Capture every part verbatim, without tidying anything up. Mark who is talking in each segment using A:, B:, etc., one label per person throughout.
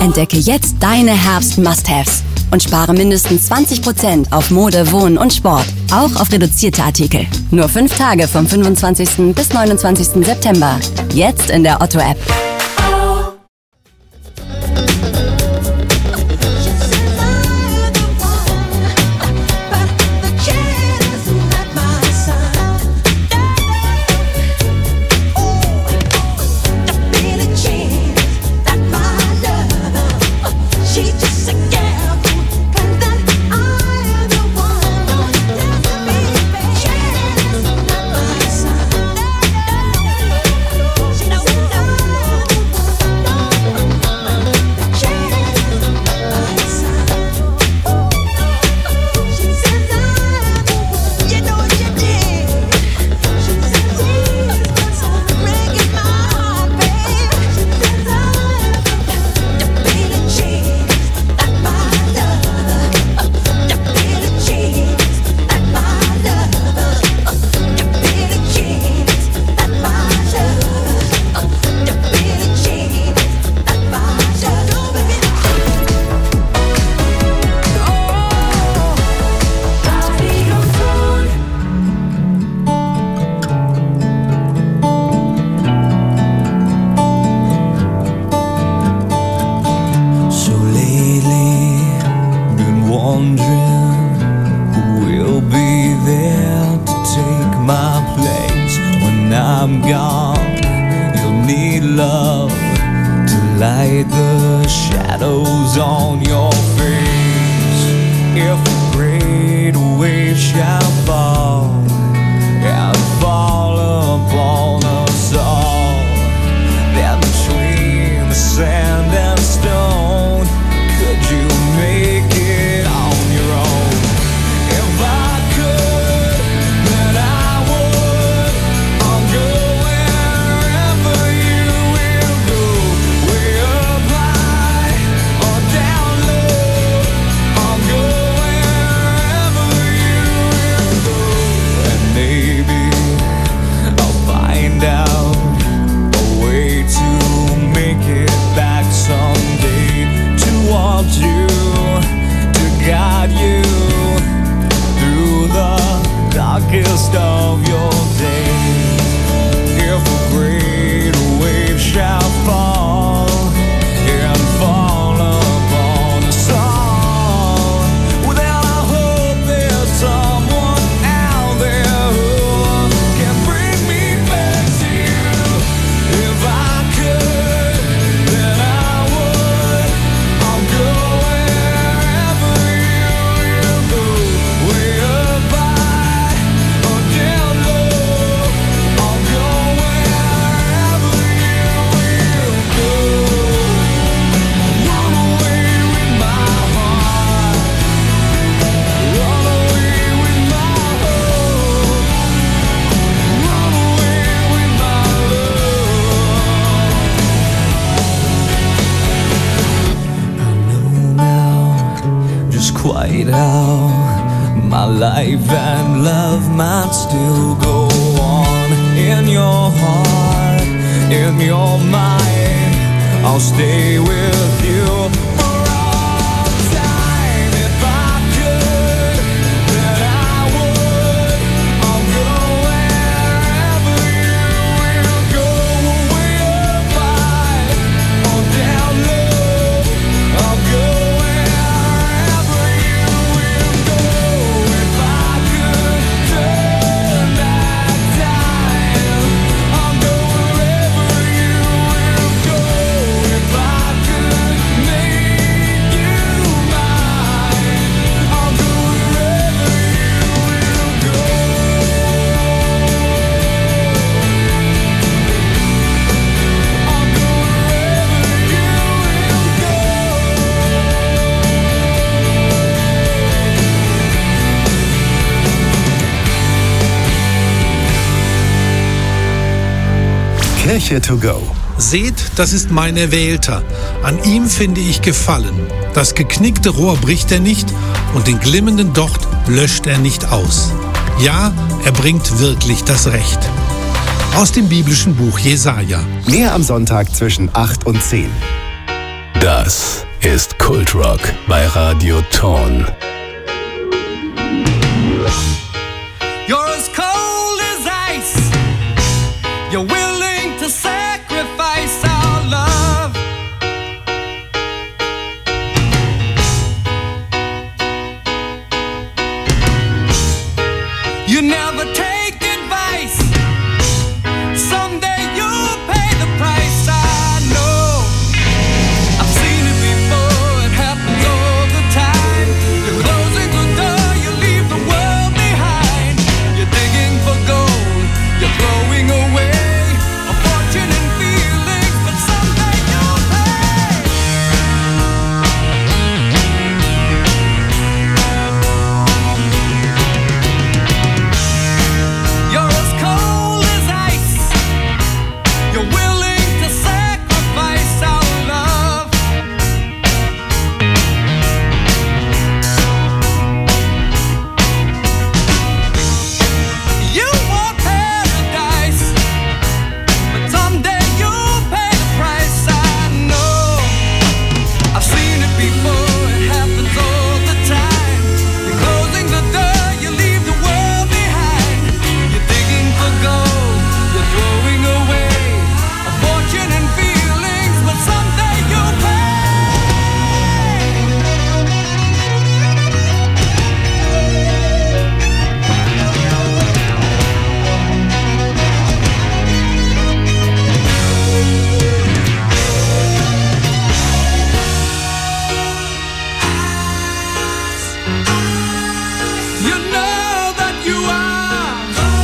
A: Entdecke jetzt deine Herbst-Must-Haves und spare mindestens zwanzig Prozent auf Mode, Wohnen und Sport. Auch auf reduzierte Artikel. Nur fünf Tage vom fünfundzwanzigsten bis neunundzwanzigsten September. Jetzt in der Otto-App.
B: quite how my life and love might still go on. In your heart, in your mind, I'll stay with you for all time. If I could, then I would. I'll go wherever you will go. Way up high or down low, I'll go wherever you will go. If I could turn back time, I'll go wherever you will go. If I could make you mine, I'll go wherever you will go. I'll go wherever you will go.
C: Kirche to go.
D: Seht, das ist mein Erwählter. An ihm finde ich Gefallen. Das geknickte Rohr bricht er nicht und den glimmenden Docht löscht er nicht aus. Ja, er bringt wirklich das Recht. Aus dem biblischen Buch Jesaja.
C: Mehr am Sonntag zwischen acht und zehn. Das ist Kultrock bei Radio Ton.
B: You're as cold as ice. You're willing to sacrifice our love. You never take advice. Someday you'll pay the price. I know. I've seen it before. It happens all the time. You're closing the door. You leave the world behind. You're digging for gold. You're throwing away a fortune and feelings, but someday you'll pay. You're as cold as ice. You're willing to sacrifice our love. You want paradise, but someday you'll pay the price. I know. I've seen it before. It happens all the time. You're closing the door. You leave the world behind. You're digging for gold. You're throwing away a fortune and feelings, but someday you'll pay. You know that you are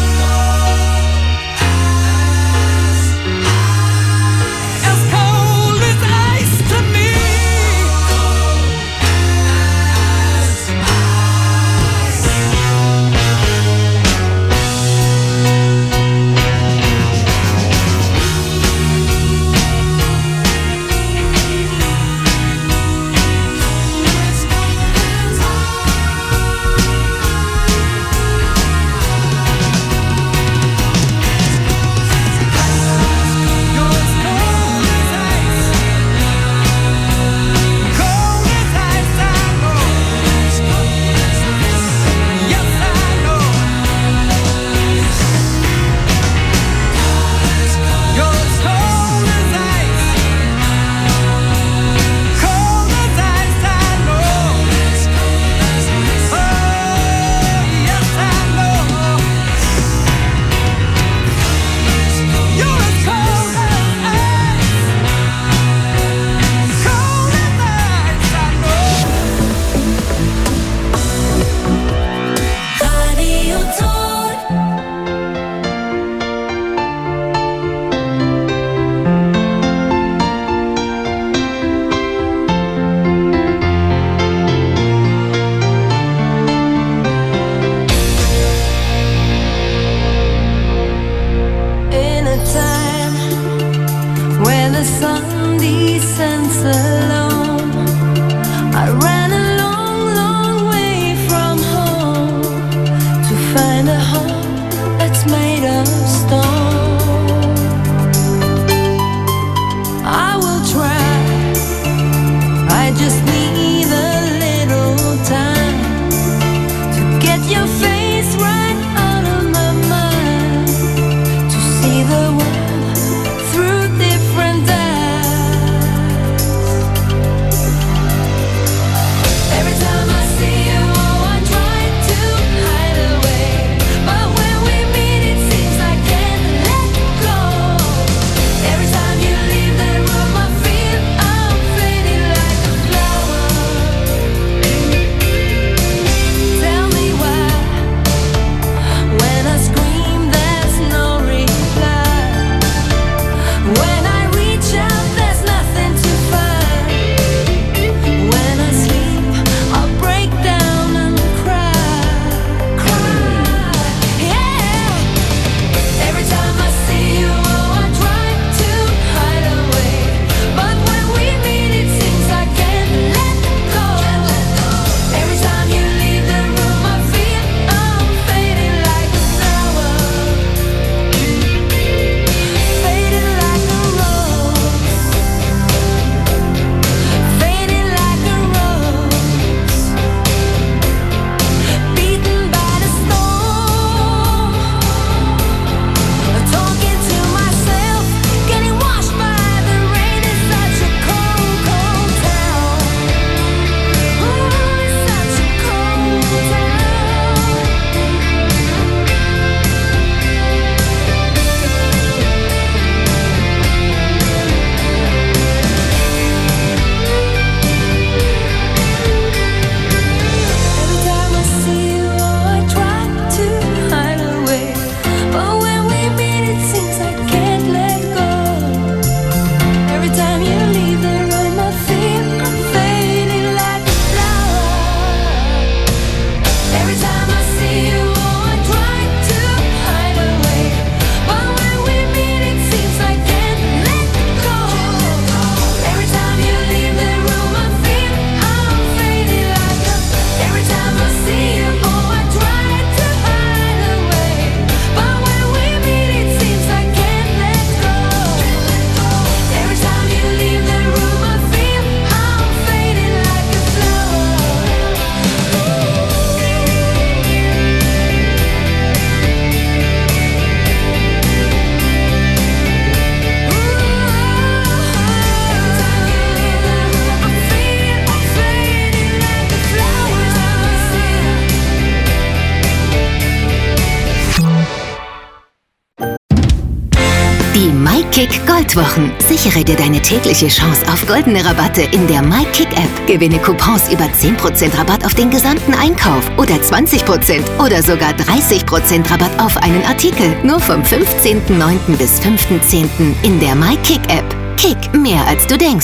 B: as cold as ice to me. You're as cold as ice, cold as ice. I know. Yes, I know. You're as cold as ice, cold as ice. I know. Oh, yes, I know. You're as cold as ice, cold as ice. I know.
E: Radio Ton.
F: In a time when the sun descends alone, I ran a long, long way from home to find a home that's made of stone. I will try, I just need a little time to get your face right out of my mind, to see the world through different eyes. Every time I see you, oh, I try to hide away, but when we meet, it seems I can't let go. Every time you leave the room, I feel I'm fading like a flower.
E: MyKick Goldwochen. Sichere dir deine tägliche Chance auf goldene Rabatte in der MyKick-App. Gewinne Coupons über zehn Prozent Rabatt auf den gesamten Einkauf oder zwanzig Prozent oder sogar dreißig Prozent Rabatt auf einen Artikel. Nur vom fünfzehnten neunten bis fünften zehnten in der MyKick-App. Kick, mehr als du denkst.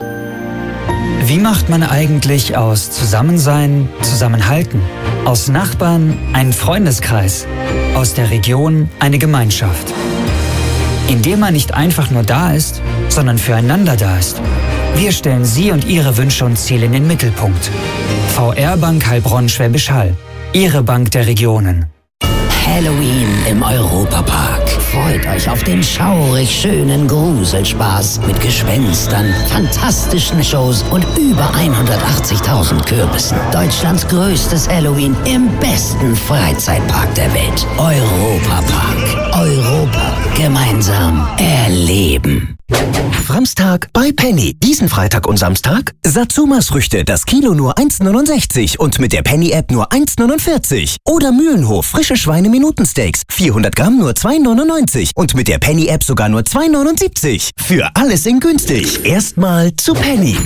G: Wie macht man eigentlich aus Zusammensein Zusammenhalten? Aus Nachbarn einen Freundeskreis? Aus der Region eine Gemeinschaft? Indem man nicht einfach nur da ist, sondern füreinander da ist. Wir stellen Sie und Ihre Wünsche und Ziele in den Mittelpunkt. V R Bank Heilbronn Schwäbisch Hall. Ihre Bank der Regionen.
H: Halloween im Europapark. Freut euch auf den schaurig schönen Gruselspaß mit Gespenstern, fantastischen Shows und über hundertachtzigtausend Kürbissen. Deutschlands größtes Halloween im besten Freizeitpark der Welt. Europapark. Europa. Gemeinsam erleben.
I: Samstag bei Penny. Diesen Freitag und Samstag Satsumas Früchte, das Kilo nur eins neunundsechzig und mit der Penny-App nur eins neunundvierzig. Oder Mühlenhof, frische Schweine-Minutensteaks, vierhundert Gramm nur zwei neunundneunzig und mit der Penny-App sogar nur zwei neunundsiebzig. Für alles in günstig. Erstmal zu Penny.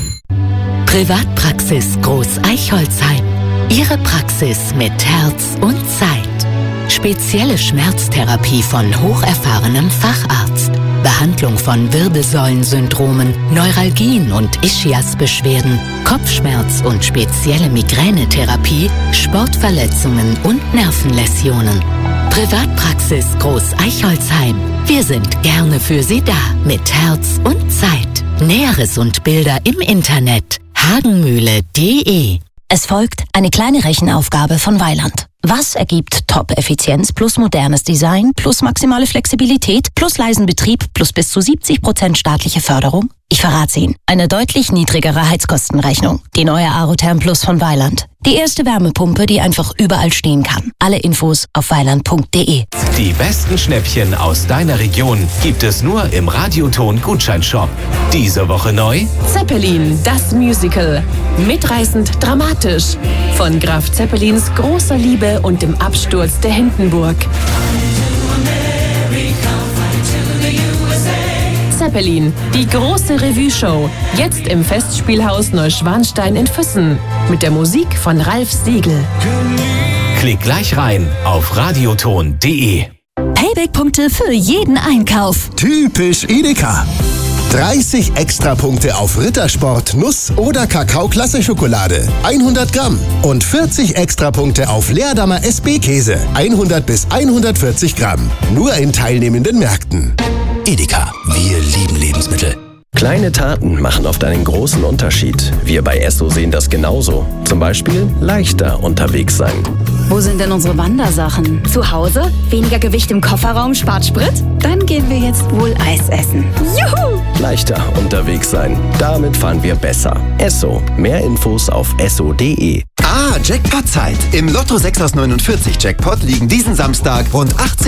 E: Privatpraxis Groß Eichholzheim. Ihre Praxis mit Herz und Zeit. Spezielle Schmerztherapie von hocherfahrenem Facharzt. Behandlung von Wirbelsäulensyndromen, Neuralgien und Ischiasbeschwerden, Kopfschmerz und spezielle Migränetherapie, Sportverletzungen und Nervenläsionen. Privatpraxis Groß Eichholzheim. Wir sind gerne für Sie da mit Herz und Zeit. Näheres und Bilder im Internet hagenmühle punkt de.
A: Es folgt eine kleine Rechenaufgabe von Weiland. Was ergibt Top-Effizienz plus modernes Design plus maximale Flexibilität plus leisen Betrieb plus bis zu siebzig Prozent staatliche Förderung? Ich verrate Ihnen. Eine deutlich niedrigere Heizkostenrechnung. Die neue Aerotherm Plus von Weiland. Die erste Wärmepumpe, die einfach überall stehen kann. Alle Infos auf weiland punkt de.
C: Die besten Schnäppchen aus deiner Region gibt es nur im Radioton Gutscheinshop. Diese Woche neu
J: Zeppelin, das Musical. Mitreißend dramatisch. Von Graf Zeppelins großer Liebe und dem Absturz der Hindenburg. Zeppelin, die große Revue-Show. Jetzt im Festspielhaus Neuschwanstein in Füssen. Mit der Musik von Ralf Siegel.
C: Klick gleich rein auf radioton punkt de.
A: Payback-Punkte für jeden Einkauf.
K: Typisch Edeka. dreißig Extrapunkte auf Rittersport, Nuss- oder Kakao-Klasse-Schokolade. hundert Gramm. Und vierzig Extrapunkte auf Leerdammer S B-Käse. hundert bis hundertvierzig Gramm. Nur in teilnehmenden Märkten.
L: Edeka. Wir lieben Lebensmittel.
M: Kleine Taten machen oft einen großen Unterschied. Wir bei Esso sehen das genauso. Zum Beispiel leichter unterwegs sein.
N: Wo sind denn unsere Wandersachen? Zu Hause? Weniger Gewicht im Kofferraum spart Sprit? Dann gehen wir jetzt wohl Eis essen. Juhu!
M: Leichter unterwegs sein. Damit fahren wir besser. Esso. Mehr Infos auf esso punkt de.
O: Ah, Jackpot-Zeit. Im Lotto sechs aus neunundvierzig Jackpot liegen diesen Samstag rund achtzehn